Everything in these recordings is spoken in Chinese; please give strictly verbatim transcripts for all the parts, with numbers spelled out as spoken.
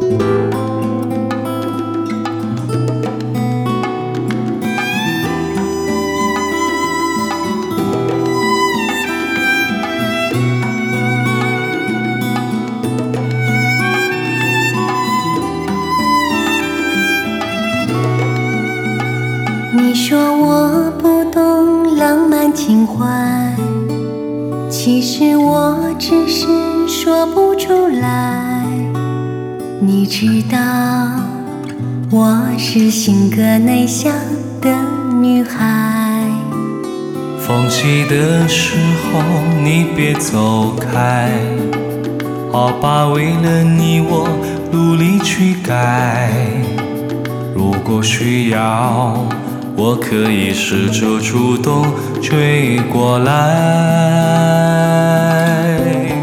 你说我不懂浪漫情怀，其实我只是说不出来。你知道我是性格内向的女孩， 风起的时候你别走开，好吧，为了你我努力去改。如果需要，我可以试着主动追过来。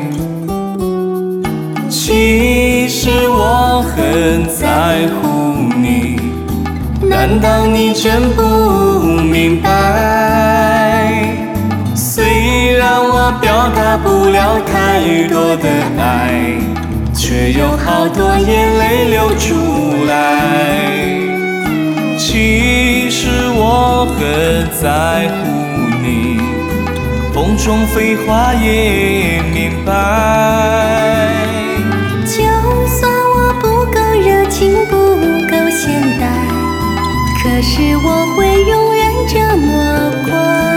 其实我很在乎你，难道你真不明白？虽然我表达不了太多的爱，却有好多眼泪流出来。其实我很在乎你，风中飞花也明白。 就算我不够热情，不够现代，可是我会永远这么乖。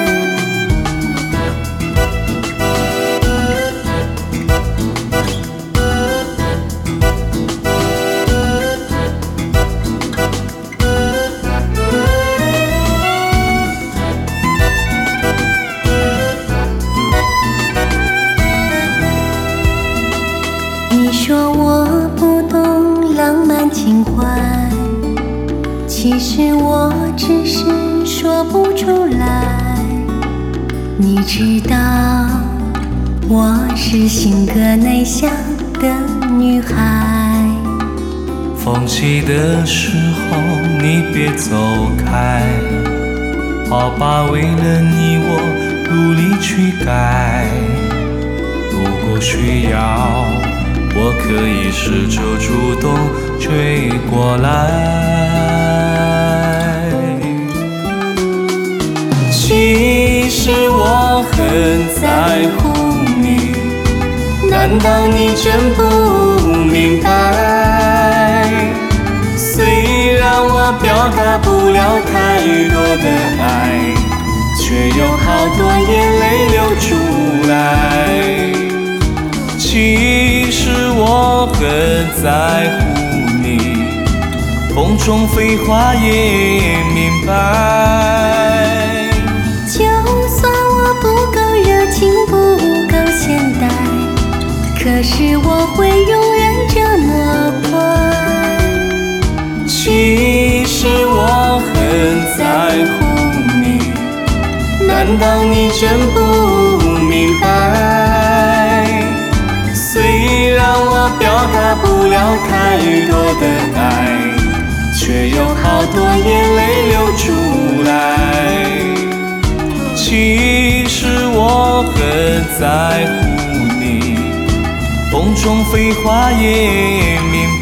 你说我不懂浪漫情怀，其实我只是说不出来。你知道我是性格内向的女孩， 风起的时候你别走开，好吧，为了你我努力去改。如果需要，我可以试着主动追过来。其实我很在乎你，难道你真不明白？虽然我表达不了太多的爱，却有好多眼泪流出来。其实我很在乎你，风中飞花也明白。 就算我不够热情，不够现代，可是我会永远这么乖。 其实我很在乎你，难道你真不明白？虽然我表达不了太多的爱，却有好多眼泪流出来。其实我很在乎你，风中飞花也明白。